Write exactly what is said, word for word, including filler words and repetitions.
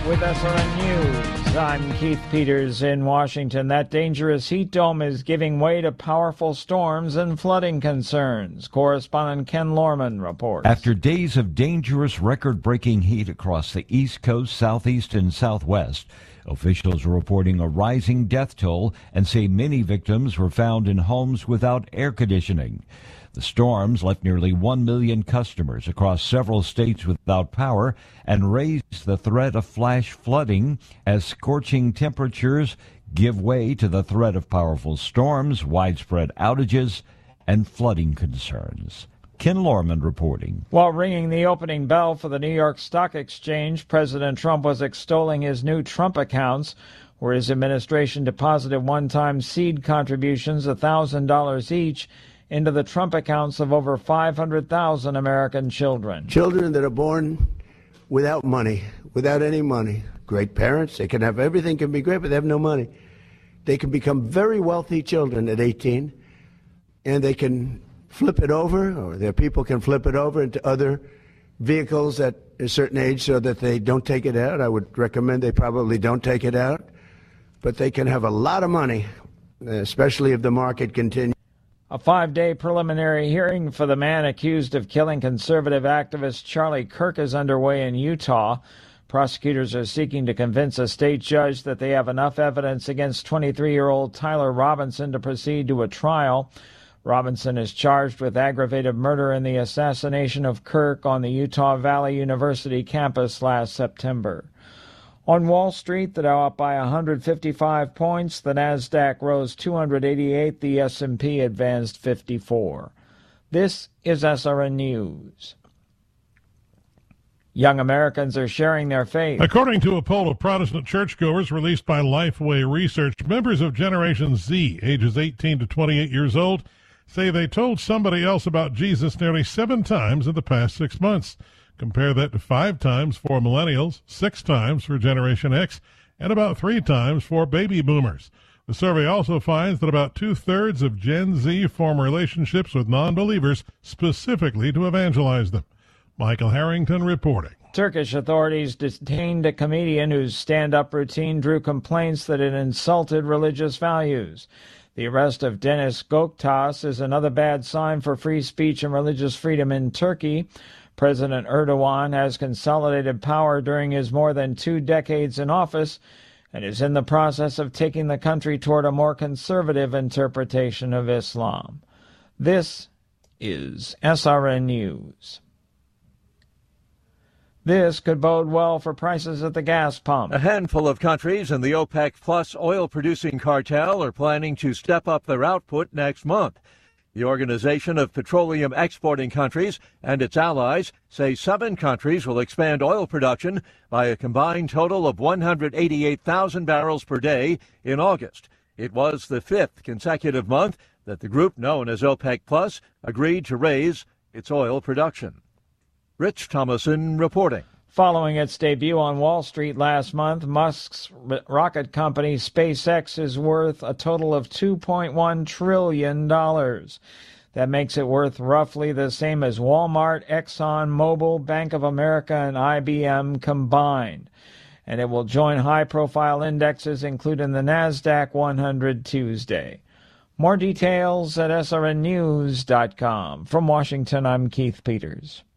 with S R N News. I'm Keith Peters in Washington. That dangerous heat dome is giving way to powerful storms and flooding concerns. Correspondent Ken Lorman reports. After days of dangerous record-breaking heat across the East Coast, Southeast, and Southwest, officials are reporting a rising death toll and say many victims were found in homes without air conditioning. The storms left nearly one million customers across several states without power and raised the threat of flash flooding as scorching temperatures give way to the threat of powerful storms, widespread outages, and flooding concerns. Ken Lorman reporting. While ringing the opening bell for the New York Stock Exchange, President Trump was extolling his new Trump accounts, where his administration deposited one-time seed contributions, one thousand dollars each, into the Trump accounts of over five hundred thousand American children. Children that are born without money, without any money. Great parents, they can have everything, can be great, but they have no money. They can become very wealthy children at eighteen, and they can flip it over, or their people can flip it over into other vehicles at a certain age so that they don't take it out. I would recommend they probably don't take it out, but they can have a lot of money, especially if the market continues. A five-day preliminary hearing for the man accused of killing conservative activist Charlie Kirk is underway in Utah. Prosecutors are seeking to convince a state judge that they have enough evidence against twenty-three-year-old Tyler Robinson to proceed to a trial. Robinson is charged with aggravated murder in the assassination of Kirk on the Utah Valley University campus last September. On Wall Street, the Dow up by one hundred fifty-five points, the Nasdaq rose two hundred eighty-eight, the S and P advanced fifty-four. This is S R N News. Young Americans are sharing their faith. According to a poll of Protestant churchgoers released by Lifeway Research, members of Generation Z, ages eighteen to twenty-eight years old, say they told somebody else about Jesus nearly seven times in the past six months. Compare that to five times for millennials, six times for Generation X, and about three times for baby boomers. The survey also finds that about two-thirds of Gen Z form relationships with non-believers specifically to evangelize them. Michael Harrington reporting. Turkish authorities detained a comedian whose stand-up routine drew complaints that it insulted religious values. The arrest of Deniz Göktaş is another bad sign for free speech and religious freedom in Turkey. President Erdogan has consolidated power during his more than two decades in office and is in the process of taking the country toward a more conservative interpretation of Islam. This is S R N News. This could bode well for prices at the gas pump. A handful of countries in the OPEC Plus oil-producing cartel are planning to step up their output next month. The Organization of Petroleum Exporting Countries and its allies say seven countries will expand oil production by a combined total of one hundred eighty-eight thousand barrels per day in August. It was the fifth consecutive month that the group known as OPEC Plus agreed to raise its oil production. Rich Thomason reporting. Following its debut on Wall Street last month, Musk's rocket company SpaceX is worth a total of two point one trillion dollars. That makes it worth roughly the same as Walmart, Exxon Mobil, Bank of America, and I B M combined. And it will join high-profile indexes, including the NASDAQ one hundred Tuesday. More details at S R N news dot com. From Washington, I'm Keith Peters.